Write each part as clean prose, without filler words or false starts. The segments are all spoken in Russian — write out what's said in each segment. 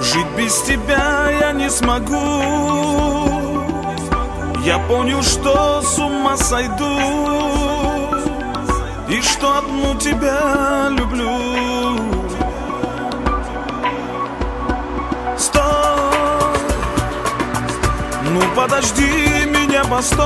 Жить без тебя я не смогу. Я понял, что с ума сойду, и что одну тебя люблю. Стой, ну подожди меня, постой,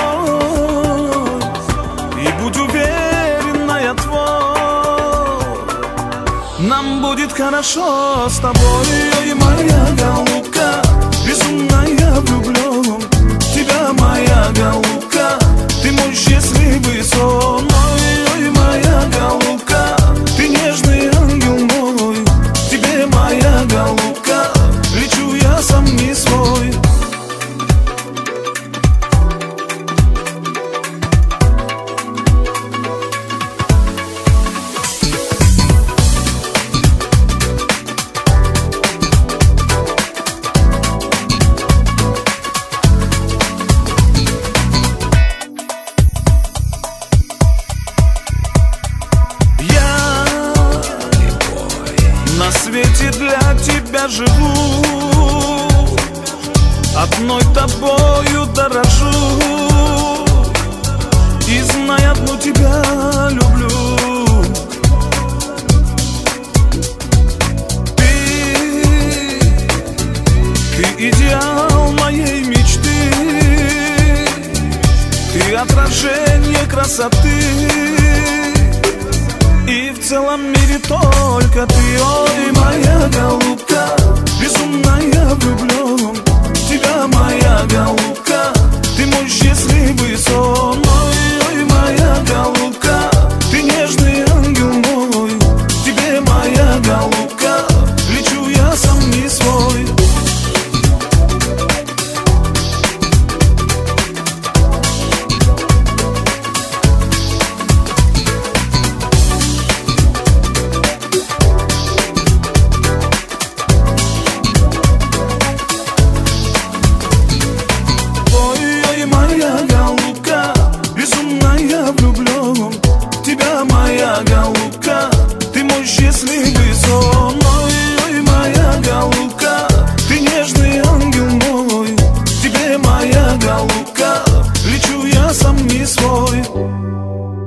и будь уверена, я твой. Нам будет хорошо с тобой, ой, моя голубка, безумно я влюблен в тебя, моя голубка, ты мой счастливый сон. Ой, моя голубка, ты нежный ангел мой, тебе, моя голубка, лечу я сам не свой. На свете для тебя живу, одной тобою дорожу, и знай, одну тебя люблю. Ты идеал моей мечты, ты отражение красоты, и в целом мире только ты. Ой, моя голубка, безумно я влюблен в тебя, моя голубка, ты мой счастливый сон. Ой, моя голубка, ты нежный ангел мой, тебе, моя голубка, лечу я сам не свой. Моя голубка, ты мой счастливый сон. Ой, моя голубка, ты нежный ангел мой, тебе, моя голубка, лечу я сам не свой.